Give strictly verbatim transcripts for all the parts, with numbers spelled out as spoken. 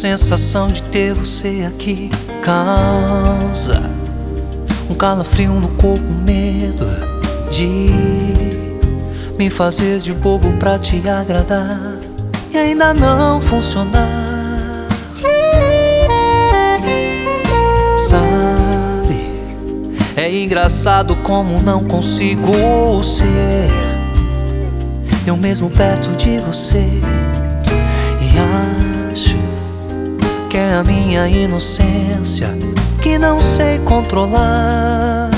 sensação de ter você aqui causa um calafrio no corpo, medo de me fazer de bobo pra te agradar e ainda não funcionar. Sabe, é engraçado como não consigo ser eu mesmo perto de você. E acho que é a minha inocência que não sei controlar.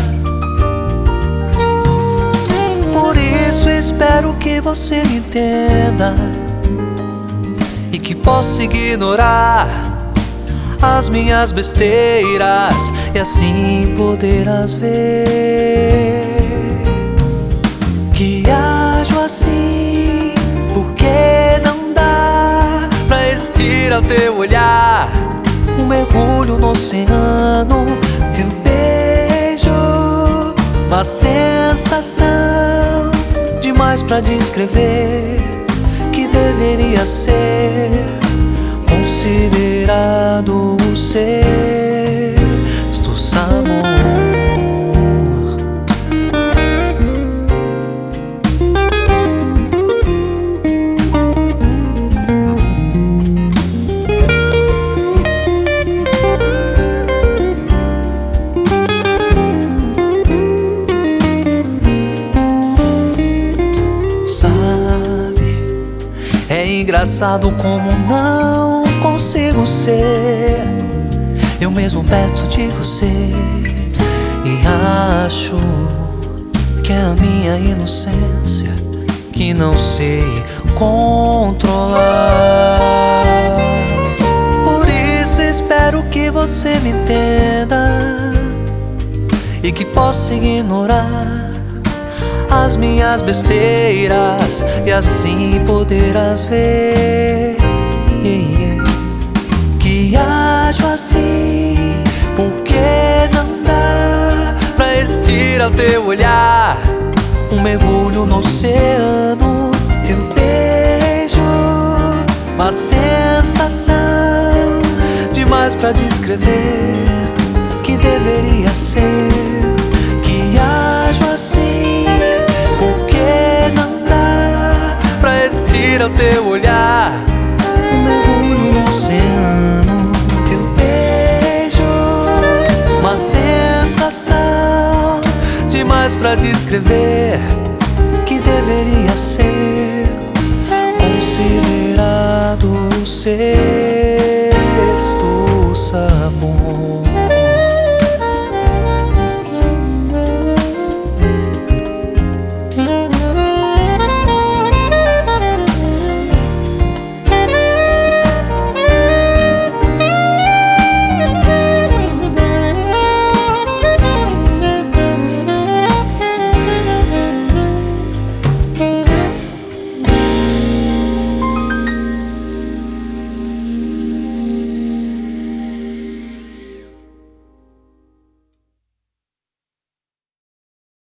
Por isso espero que você me entenda e que possa ignorar as minhas besteiras e assim poderás ver que ajo assim porque não dá pra existir ao teu olhar. Um mergulho no oceano, teu beijo, uma sensação demais pra descrever, que deveria ser considerado o sexto sabor. É engraçado como não consigo ser eu mesmo perto de você. E acho que é a minha inocência que não sei controlar. Por isso espero que você me entenda e que possa ignorar as minhas besteiras e assim poderás ver yeah, yeah, que ajo assim porque não dá pra existir ao teu olhar. Um mergulho no oceano, teu beijo, uma sensação demais pra descrever, que deveria ser que ajo assim ao teu olhar. Um mergulho no oceano, teu beijo, uma sensação demais pra descrever, que deveria ser considerado o sexto sabor.